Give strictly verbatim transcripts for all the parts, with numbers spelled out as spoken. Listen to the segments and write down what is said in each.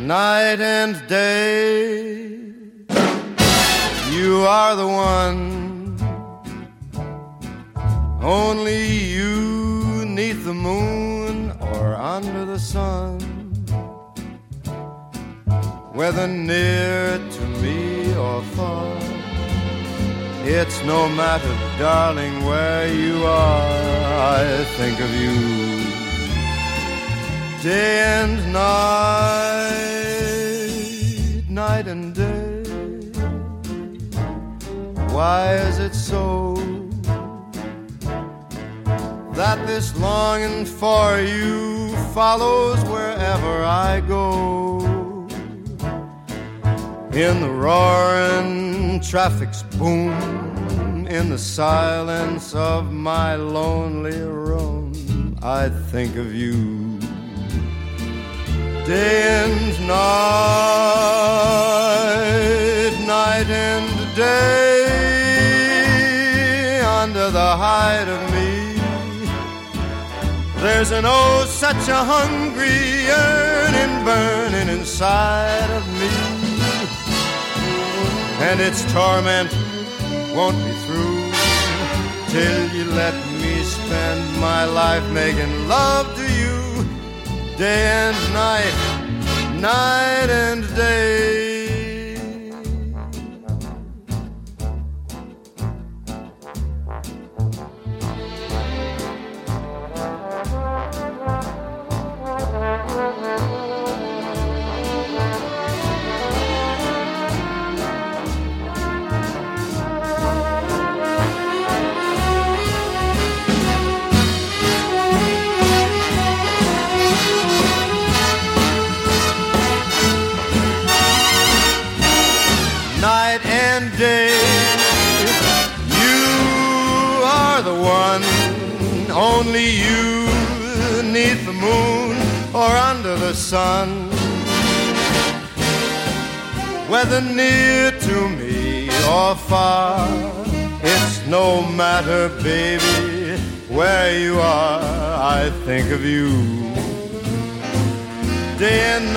night and day. You are the one, only you, 'neath the moon or under the sun. Whether near to me or far, it's no matter, darling, where you are. I think of you day and night, night and day. Why is it so that this longing for you follows wherever I go? In the roaring traffic's boom, in the silence of my lonely room, I think of you day and night, night and day. Under the hide of me, there's an oh such a hungry yearning burning inside of me, and its torment won't be through till you let me spend my life making love to you day and night, night and day. Day. You are the one, only you, 'neath the moon or under the sun. Whether near to me or far, it's no matter, baby, where you are. I think of you day and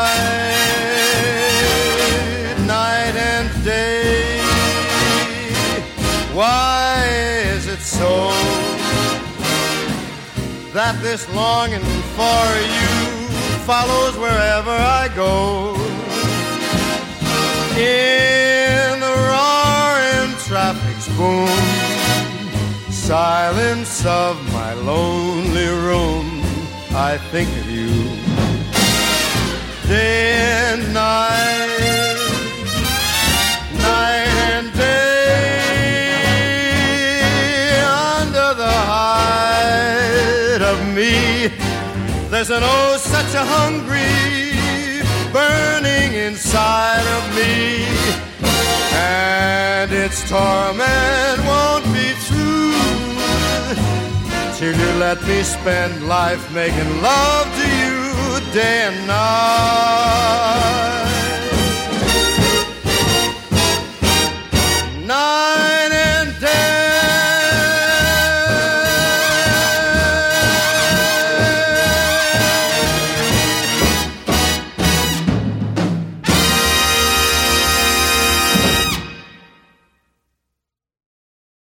night, night and day. Why is it so that this longing for you follows wherever I go? In the roaring traffic's boom, silence of my lonely room, I think of you day and night, night and day. Me, there's an oh such a hungry burning inside of me, and its torment won't be through till you let me spend life making love to you day and night, night